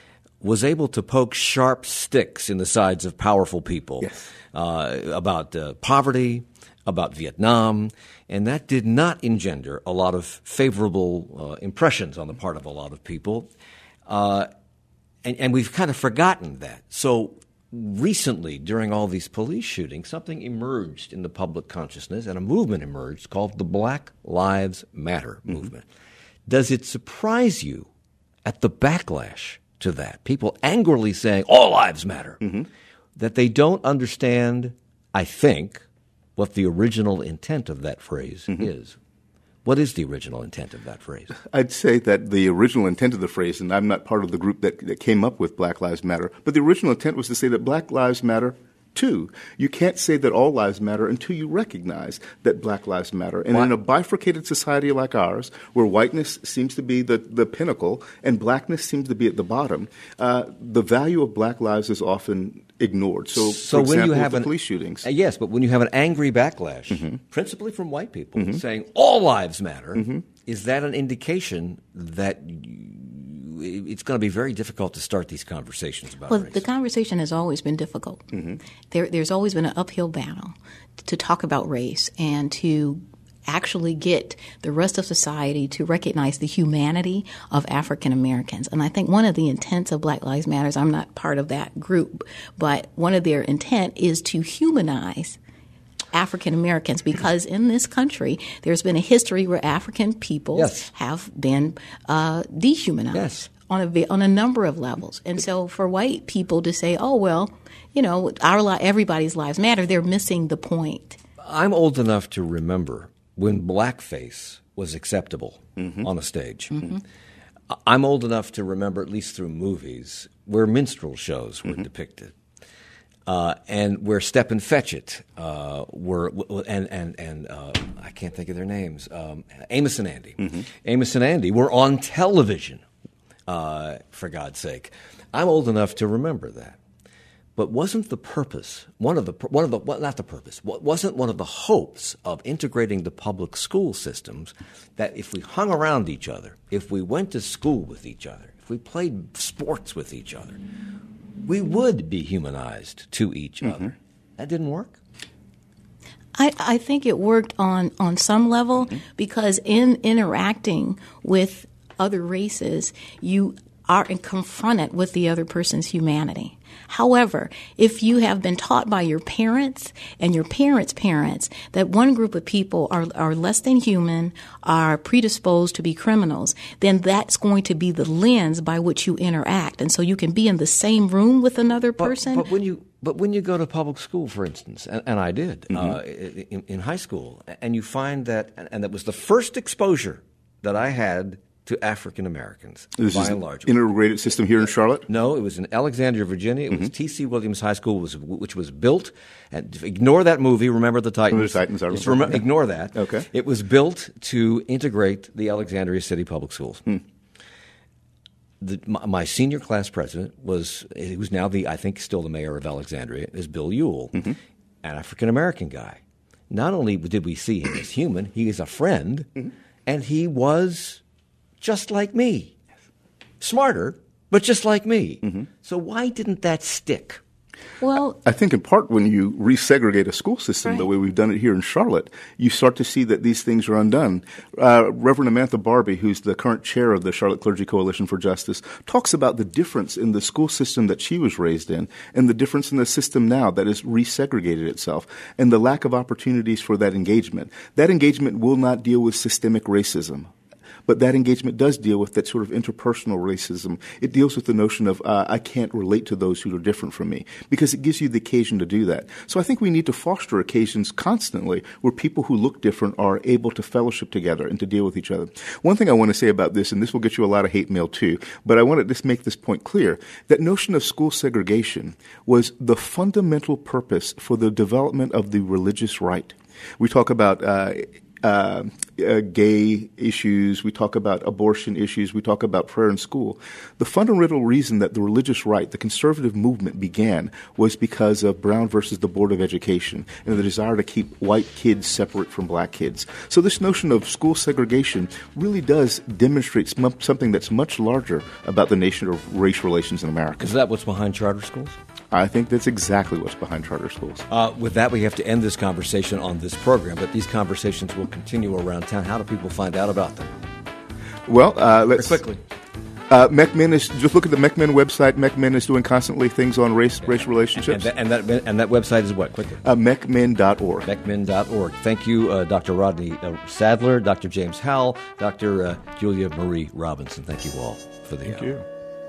was able to poke sharp sticks in the sides of powerful people yes. uh, about uh, poverty, about Vietnam, and that did not engender a lot of favorable uh, impressions on the part of a lot of people. Uh, and, and we've kind of forgotten that. So recently, during all these police shootings, something emerged in the public consciousness, and a movement emerged called the Black Lives Matter mm-hmm. movement. Does it surprise you at the backlash to that? People angrily saying, all lives matter. Mm-hmm. That they don't understand, I think, what the original intent of that phrase mm-hmm. is. What is the original intent of that phrase? I'd say that the original intent of the phrase, and I'm not part of the group that, that came up with Black Lives Matter, but the original intent was to say that Black Lives Matter too. You can't say that all lives matter until you recognize that Black lives matter. And Why? In a bifurcated society like ours, where whiteness seems to be the, the pinnacle and blackness seems to be at the bottom, uh, the value of Black lives is often ignored. So, so for when example, you have the an, police shootings. Uh, yes, but when you have an angry backlash, mm-hmm. principally from white people, mm-hmm. saying all lives matter, mm-hmm. is that an indication that you, it's going to be very difficult to start these conversations about well, race? The conversation has always been difficult. Mm-hmm. There, there's always been an uphill battle to talk about race and to actually get the rest of society to recognize the humanity of African Americans. And I think one of the intents of Black Lives Matter, I'm not part of that group, but one of their intent is to humanize African Americans, because in this country there's been a history where African peoples yes. have been uh, dehumanized yes. on a on a number of levels. And so for white people to say, "Oh well, you know, our li- everybody's lives matter," they're missing the point. I'm old enough to remember when blackface was acceptable mm-hmm. on a stage. Mm-hmm. I'm old enough to remember, at least through movies, where minstrel shows were mm-hmm. depicted. Uh, and where Stepin Fetchit uh, were, and and and uh, I can't think of their names. Um, Amos and Andy, mm-hmm. Amos and Andy were on television. Uh, for God's sake, I'm old enough to remember that. But wasn't the purpose one of the one of the well, not the purpose? Wasn't one of the hopes of integrating the public school systems that if we hung around each other, if we went to school with each other, if we played sports with each other, we would be humanized to each mm-hmm. other? That didn't work? I, I think it worked on, on some level mm-hmm. because in interacting with other races, you are confronted with the other person's humanity. However, if you have been taught by your parents and your parents' parents that one group of people are, are less than human, are predisposed to be criminals, then that's going to be the lens by which you interact. And so you can be in the same room with another person. But, but when you but when you go to public school, for instance, and, and I did mm-hmm. uh, in, in high school, and you find that, and that was the first exposure that I had to African Americans, this by is and large. Integrated system here in Charlotte? No, it was in Alexandria, Virginia. It mm-hmm. was T C Williams High School, was, which was built. And ignore that movie, Remember the Titans. Remember the Titans, I remember. Just rem- yeah. Ignore that. Okay. It was built to integrate the Alexandria City Public Schools. Hmm. The, my, my senior class president was, he was now the, I think still the mayor of Alexandria, is Bill Ewell, mm-hmm. an African-American guy. Not only did we see him as human, he is a friend, mm-hmm. and he was just like me. Smarter, but just like me. Mm-hmm. So why didn't that stick? Well, I think in part when you resegregate a school system right. the way we've done it here in Charlotte, you start to see that these things are undone. Uh, Reverend Amantha Barbie, who's the current chair of the Charlotte Clergy Coalition for Justice, talks about the difference in the school system that she was raised in and the difference in the system now that has resegregated itself and the lack of opportunities for that engagement. That engagement will not deal with systemic racism. But that engagement does deal with that sort of interpersonal racism. It deals with the notion of uh, I can't relate to those who are different from me because it gives you the occasion to do that. So I think we need to foster occasions constantly where people who look different are able to fellowship together and to deal with each other. One thing I want to say about this, and this will get you a lot of hate mail too, but I want to just make this point clear, that notion of school segregation was the fundamental purpose for the development of the religious right. We talk about uh, Uh, uh, gay issues, we talk about abortion issues, we talk about prayer in school. The fundamental reason that the religious right, the conservative movement began was because of Brown versus the Board of Education and the desire to keep white kids separate from black kids. So this notion of school segregation really does demonstrate sm- something that's much larger about the nation of race relations in America. Is that what's behind charter schools? I think that's exactly what's behind charter schools. Uh, with that, we have to end this conversation on this program, but these conversations will continue around town. How do people find out about them? Well, uh, let's Very quickly. Uh, MECMEN is just look at the MECMEN website. MECMEN is doing constantly things on race, race relationships. And that, and that and that website is what? Quickly. Uh, MECMEN dot org. MECMEN dot org. Thank you, uh, Doctor Rodney uh, Sadler, Doctor James Howell, Doctor Uh, Julia Marie Robinson. Thank you all for the Thank hour. you.